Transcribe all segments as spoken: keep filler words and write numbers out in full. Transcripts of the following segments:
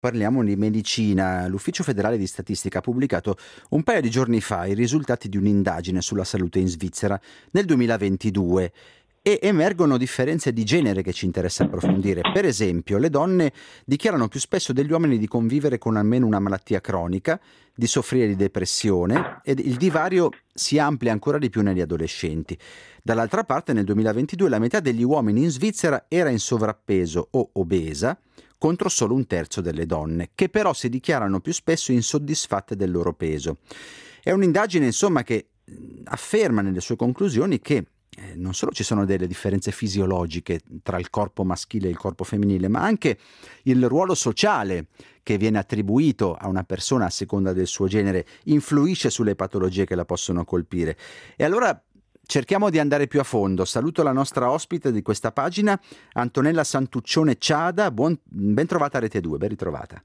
Parliamo di medicina. L'Ufficio federale di statistica ha pubblicato un paio di giorni fa i risultati di un'indagine sulla salute in Svizzera nel duemilaventidue e emergono differenze di genere che ci interessa approfondire. Per esempio, le donne dichiarano più spesso degli uomini di convivere con almeno una malattia cronica, di soffrire di depressione, ed il divario si amplia ancora di più negli adolescenti. Dall'altra parte, nel duemilaventidue la metà degli uomini in Svizzera era in sovrappeso o obesa, contro solo un terzo delle donne, che però si dichiarano più spesso insoddisfatte del loro peso. È un'indagine, insomma, che afferma nelle sue conclusioni che eh, non solo ci sono delle differenze fisiologiche tra il corpo maschile e il corpo femminile, ma anche il ruolo sociale che viene attribuito a una persona a seconda del suo genere influisce sulle patologie che la possono colpire. E allora cerchiamo di andare più a fondo. Saluto la nostra ospite di questa pagina, Antonella Santuccione Ciada. Buon, ben trovata a Rete due, ben ritrovata.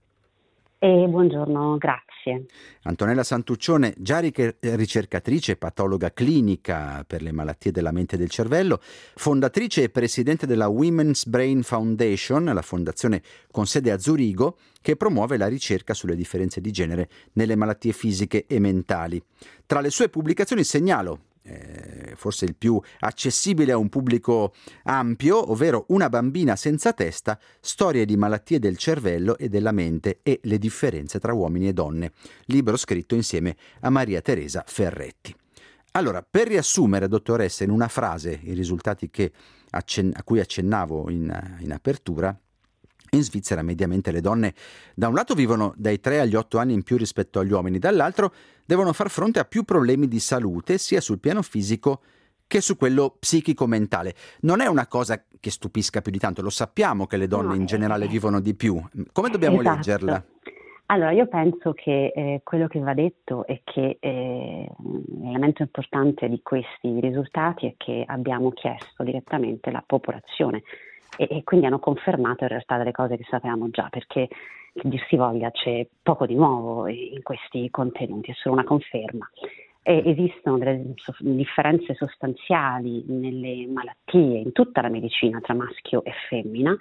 E buongiorno, grazie. Antonella Santuccione, già ricercatrice e patologa clinica per le malattie della mente e del cervello, fondatrice e presidente della Women's Brain Foundation, la fondazione con sede a Zurigo, che promuove la ricerca sulle differenze di genere nelle malattie fisiche e mentali. Tra le sue pubblicazioni segnalo Eh, forse il più accessibile a un pubblico ampio, ovvero Una bambina senza testa, storie di malattie del cervello e della mente e le differenze tra uomini e donne, libro scritto insieme a Maria Teresa Ferretti. Allora, per riassumere, dottoressa, in una frase i risultati che accen- a cui accennavo in, in apertura, in Svizzera mediamente le donne da un lato vivono dai tre agli otto anni in più rispetto agli uomini, dall'altro devono far fronte a più problemi di salute sia sul piano fisico che su quello psichico-mentale. Non è una cosa che stupisca più di tanto, lo sappiamo che le donne No, in generale eh, vivono di più. Come dobbiamo esatto. leggerla? Allora, io penso che eh, quello che va detto è che eh, l'elemento importante di questi risultati è che abbiamo chiesto direttamente la popolazione e, e quindi hanno confermato in realtà delle cose che sapevamo già, perché che dir si voglia c'è poco di nuovo in questi contenuti, è solo una conferma. E esistono delle so- differenze sostanziali nelle malattie, in tutta la medicina tra maschio e femmina.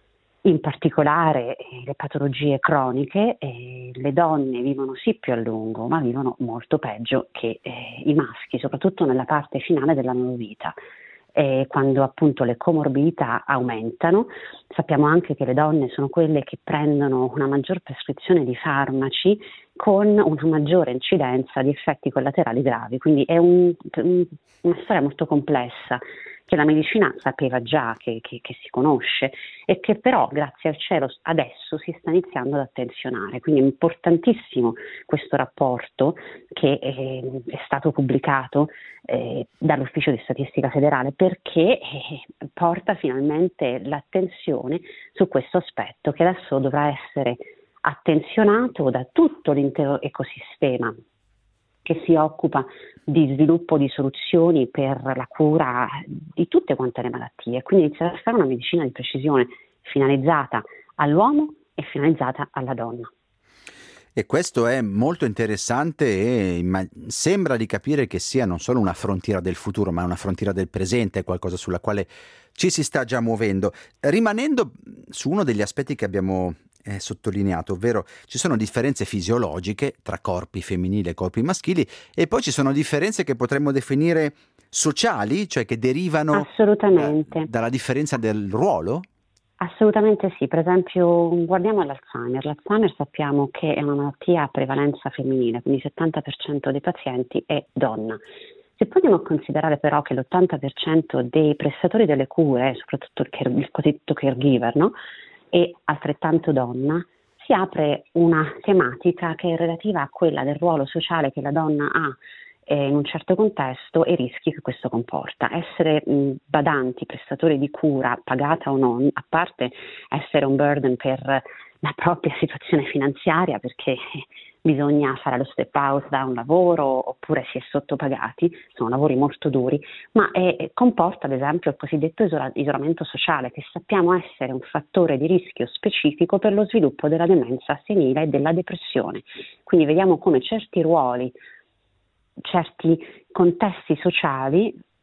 In particolare eh, le patologie croniche, eh, le donne vivono sì più a lungo, ma vivono molto peggio che eh, i maschi, soprattutto nella parte finale della loro vita. Eh, quando appunto le comorbidità aumentano, sappiamo anche che le donne sono quelle che prendono una maggior prescrizione di farmaci con una maggiore incidenza di effetti collaterali gravi, quindi è un, un, una storia molto complessa che la medicina sapeva già, che, che, che si conosce e che però grazie al cielo adesso si sta iniziando ad attenzionare, quindi è importantissimo questo rapporto che è, è stato pubblicato eh, dall'Ufficio di Statistica Federale perché eh, porta finalmente l'attenzione su questo aspetto che adesso dovrà essere attenzionato da tutto l'intero ecosistema che si occupa di sviluppo di soluzioni per la cura di tutte quante le malattie, quindi iniziare a fare una medicina di precisione finalizzata all'uomo e finalizzata alla donna. E questo è molto interessante e imma- sembra di capire che sia non solo una frontiera del futuro, ma una frontiera del presente, qualcosa sulla quale ci si sta già muovendo. Rimanendo su uno degli aspetti che abbiamo eh, sottolineato, ovvero ci sono differenze fisiologiche tra corpi femminili e corpi maschili e poi ci sono differenze che potremmo definire sociali, cioè che derivano Assolutamente. da- dalla differenza del ruolo? Assolutamente sì, per esempio guardiamo l'Alzheimer. L'Alzheimer sappiamo che è una malattia a prevalenza femminile, quindi il settanta per cento dei pazienti è donna. Se poi andiamo a considerare però che l'ottanta per cento dei prestatori delle cure, soprattutto il, care- il cosiddetto caregiver, no? È altrettanto donna, si apre una tematica che è relativa a quella del ruolo sociale che la donna ha eh, in un certo contesto e i rischi che questo comporta. Essere mh, badanti, prestatori di cura, pagata o non, a parte essere un burden per la propria situazione finanziaria, perché bisogna fare lo step out da un lavoro oppure si è sottopagati, sono lavori molto duri, ma è, comporta ad esempio il cosiddetto isola, isolamento sociale, che sappiamo essere un fattore di rischio specifico per lo sviluppo della demenza senile e della depressione. Quindi vediamo come certi ruoli, certi contesti sociali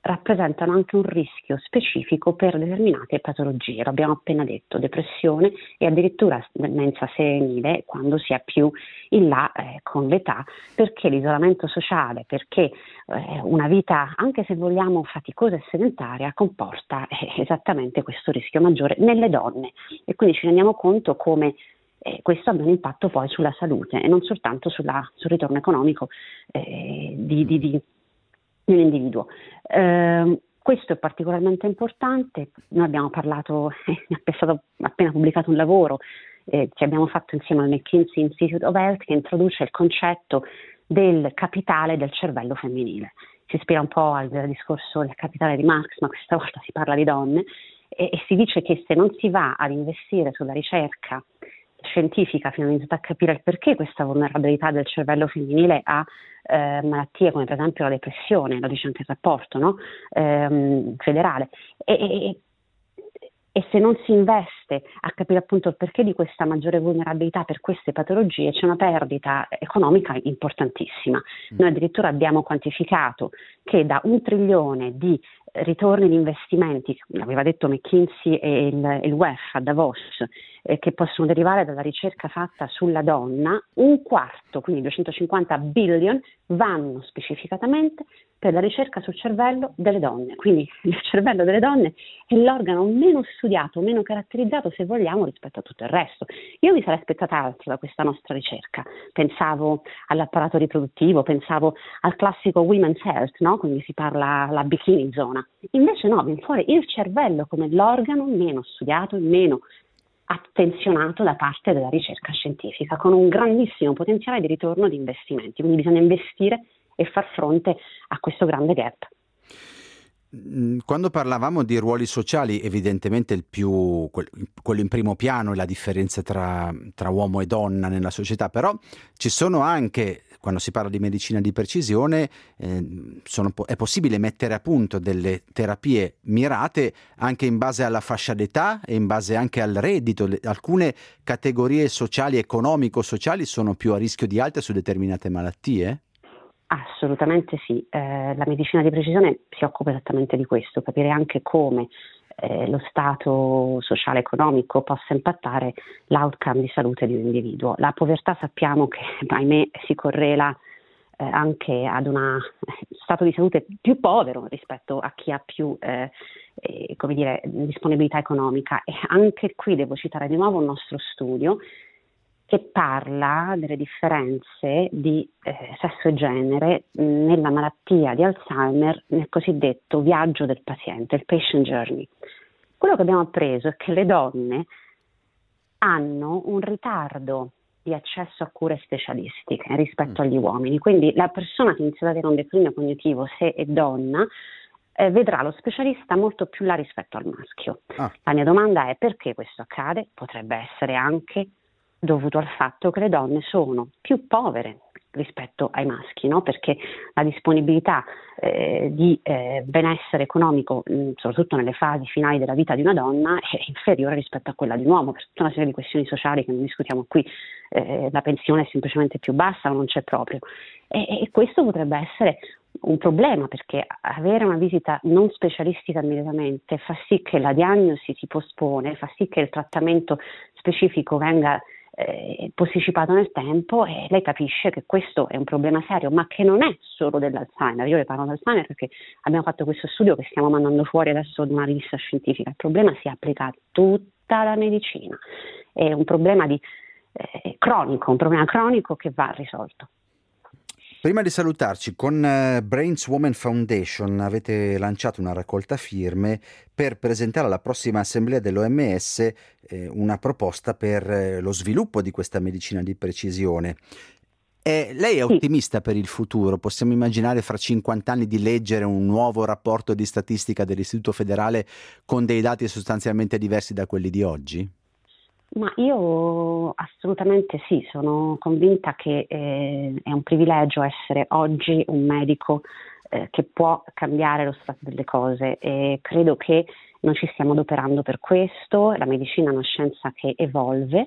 rappresentano anche un rischio specifico per determinate patologie. Lo abbiamo appena detto, depressione e addirittura demenza senile quando si è più in là eh, con l'età, perché l'isolamento sociale, perché eh, una vita, anche se vogliamo faticosa e sedentaria, comporta eh, esattamente questo rischio maggiore nelle donne, e quindi ci rendiamo conto come eh, questo abbia un impatto poi sulla salute e non soltanto sulla, sul ritorno economico eh, di, di, di, di un individuo. Eh, questo è particolarmente importante. Noi abbiamo parlato, eh, è stato appena pubblicato un lavoro eh, che abbiamo fatto insieme al McKinsey Institute of Health, che introduce il concetto del capitale del cervello femminile. Si ispira un po' al discorso del capitale di Marx, ma questa volta si parla di donne, e, e si dice che se non si va ad investire sulla ricerca scientifica finalizzata a capire il perché questa vulnerabilità del cervello femminile a eh, malattie come per esempio la depressione, lo dice anche il rapporto, no? ehm, federale, e, e, e se non si investe a capire appunto il perché di questa maggiore vulnerabilità per queste patologie, c'è una perdita economica importantissima. Noi addirittura abbiamo quantificato che da un trilione di ritorni di investimenti, aveva detto McKinsey e il, il U E F a Davos, eh, che possono derivare dalla ricerca fatta sulla donna, un quarto, quindi duecentocinquanta billion, vanno specificatamente per la ricerca sul cervello delle donne. Quindi il cervello delle donne è l'organo meno studiato, meno caratterizzato, se vogliamo, rispetto a tutto il resto. Io mi sarei aspettata altro da questa nostra ricerca. Pensavo all'apparato riproduttivo, pensavo al classico women's health, no? Quindi si parla la bikini zona. Invece no, viene fuori il cervello come l'organo meno studiato e meno attenzionato da parte della ricerca scientifica, con un grandissimo potenziale di ritorno di investimenti. Quindi bisogna investire e far fronte a questo grande gap. Quando parlavamo di ruoli sociali, evidentemente il più, quello in primo piano è la differenza tra, tra uomo e donna nella società, però ci sono anche, quando si parla di medicina di precisione, eh, sono, è possibile mettere a punto delle terapie mirate anche in base alla fascia d'età e in base anche al reddito. Alcune categorie sociali, economico-sociali, sono più a rischio di altre su determinate malattie? Assolutamente sì, eh, la medicina di precisione si occupa esattamente di questo, capire anche come eh, lo stato sociale economico possa impattare l'outcome di salute di un individuo. La povertà sappiamo che, ahimè, si correla eh, anche ad uno stato di salute più povero rispetto a chi ha più eh, eh, come dire, disponibilità economica, e anche qui devo citare di nuovo un nostro studio che parla delle differenze di eh, sesso e genere nella malattia di Alzheimer, nel cosiddetto viaggio del paziente, il patient journey. Quello che abbiamo appreso è che le donne hanno un ritardo di accesso a cure specialistiche rispetto agli uomini, quindi la persona che inizia ad avere un declino cognitivo, se è donna, eh, vedrà lo specialista molto più là rispetto al maschio. Ah. La mia domanda è: perché questo accade? Potrebbe essere anche dovuto al fatto che le donne sono più povere rispetto ai maschi, no? Perché la disponibilità eh, di eh, benessere economico, mh, soprattutto nelle fasi finali della vita di una donna, è inferiore rispetto a quella di un uomo, per tutta una serie di questioni sociali che non discutiamo qui. Eh, la pensione è semplicemente più bassa o non c'è proprio, e, e questo potrebbe essere un problema, perché avere una visita non specialistica immediatamente fa sì che la diagnosi si pospone, fa sì che il trattamento specifico venga Eh, posticipato nel tempo, e lei capisce che questo è un problema serio, ma che non è solo dell'Alzheimer. Io le parlo dell'Alzheimer perché abbiamo fatto questo studio che stiamo mandando fuori adesso ad una rivista scientifica. Il problema si applica a tutta la medicina, è un problema di, eh, cronico, un problema cronico che va risolto. Prima di salutarci, con Brains Women Foundation avete lanciato una raccolta firme per presentare alla prossima assemblea dell'O M S eh, una proposta per eh, lo sviluppo di questa medicina di precisione. Eh, lei è ottimista per il futuro? Possiamo immaginare fra cinquanta anni di leggere un nuovo rapporto di statistica dell'Istituto Federale con dei dati sostanzialmente diversi da quelli di oggi? Ma io assolutamente sì, sono convinta che eh, è un privilegio essere oggi un medico eh, che può cambiare lo stato delle cose, e credo che noi ci stiamo adoperando per questo. La medicina è una scienza che evolve,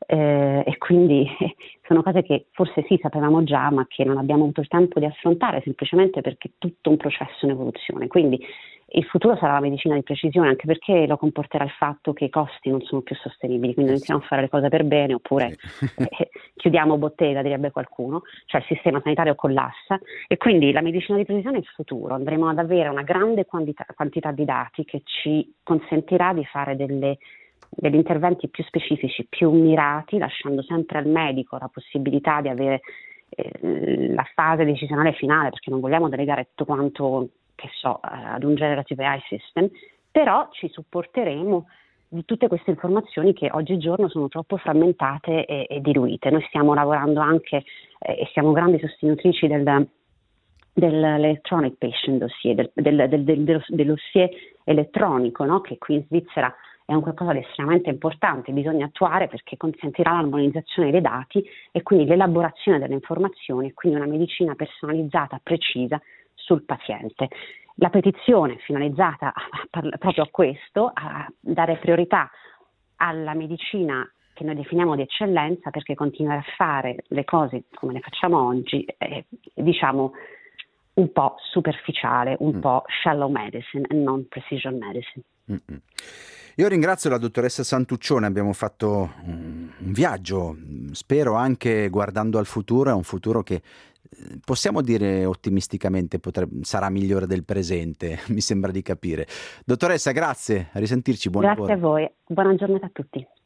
eh, e quindi eh, sono cose che forse sì sapevamo già, ma che non abbiamo avuto il tempo di affrontare, semplicemente perché è tutto un processo in evoluzione. Quindi il futuro sarà la medicina di precisione, anche perché lo comporterà il fatto che i costi non sono più sostenibili, quindi Eh iniziamo sì. a fare le cose per bene, oppure Sì. eh, chiudiamo bottega, direbbe qualcuno, cioè il sistema sanitario collassa, e quindi la medicina di precisione è il futuro. Andremo ad avere una grande quantità, quantità di dati che ci consentirà di fare delle, degli interventi più specifici, più mirati, lasciando sempre al medico la possibilità di avere eh, la fase decisionale finale, perché non vogliamo delegare tutto quanto, che so, ad un generative A I system, però ci supporteremo di tutte queste informazioni che oggigiorno sono troppo frammentate e, e diluite. Noi stiamo lavorando anche eh, e siamo grandi sostenitrici del, dell'electronic patient dossier, del, del, del, del, dello, dello dossier elettronico, no? Che qui in Svizzera è un qualcosa di estremamente importante, bisogna attuare, perché consentirà l'armonizzazione dei dati e quindi l'elaborazione delle informazioni, e quindi una medicina personalizzata, precisa sul paziente. La petizione è finalizzata a, a, proprio a questo, a dare priorità alla medicina che noi definiamo di eccellenza, perché continuare a fare le cose come le facciamo oggi è, diciamo, un po' superficiale, un mm. po' shallow medicine e non precision medicine. Mm-mm. Io ringrazio la dottoressa Santuccione, abbiamo fatto un viaggio, spero anche guardando al futuro, è un futuro che possiamo dire ottimisticamente potrebbe, sarà migliore del presente, mi sembra di capire. Dottoressa, grazie, a risentirci, buon Grazie lavoro. a voi, buona giornata a tutti.